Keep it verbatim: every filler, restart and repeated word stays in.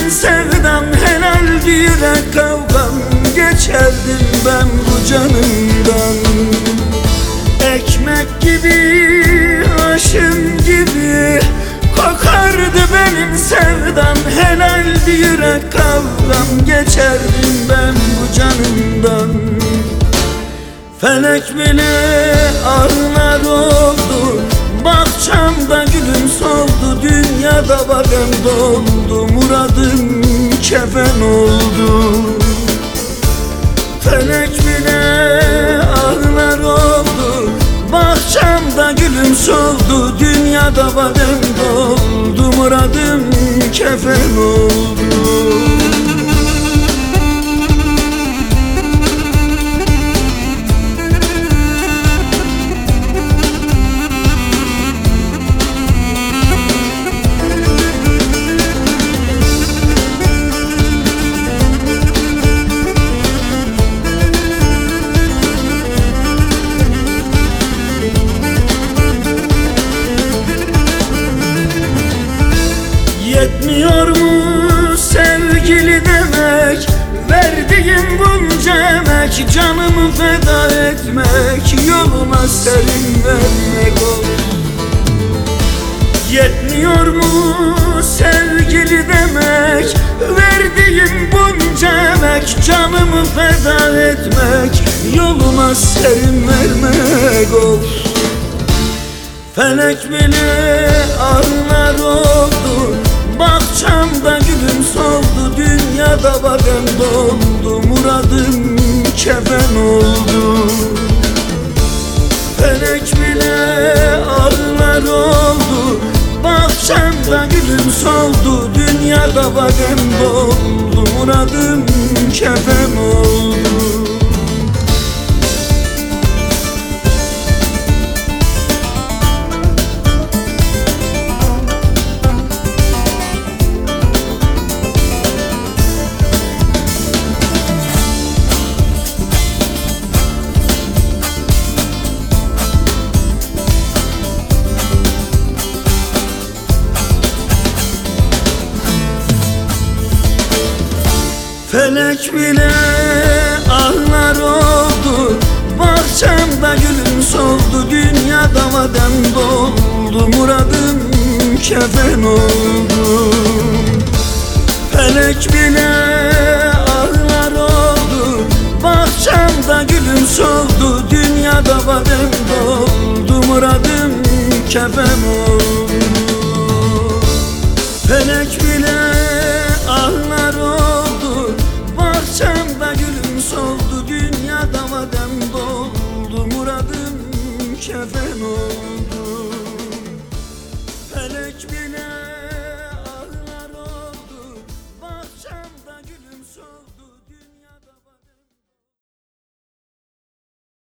benim sevdam helal diyerek kavgam, geçerdim ben bu canımdan. Ekmek gibi, aşım gibi kokardı benim sevdam helal diyerek kavgam, geçerdim ben bu canımdan. Felek bile ağlar oldu, bahçamda gülüm soldu, dünyada badem doldu, muradım kefen oldu. Felek bile ağlar oldu, bahçamda gülüm soldu, dünyada badem doldu, muradım kefen oldu. Yetmiyor mu sevgili demek, verdiğim bunca emek, canımı feda etmek, yoluma serin vermek ol. Yetmiyor mu sevgili demek, verdiğim bunca emek, canımı feda etmek, yoluma serin vermek ol. Felek bile ağlar oldu, bahçamda gülüm soldu, dünyada badem doldu, muradım kefen oldu. Felek bile ağlar oldu, bahçamda gülüm soldu, dünyada badem doldu, muradım kefen oldu. Felek bile ağlar oldu, bahçamda gülüm soldu, dünyada badem doldu, muradım kefen oldu. Felek bile ağlar oldu, bahçamda gülüm soldu, dünyada badem doldu, muradım kefen oldu. Felek bile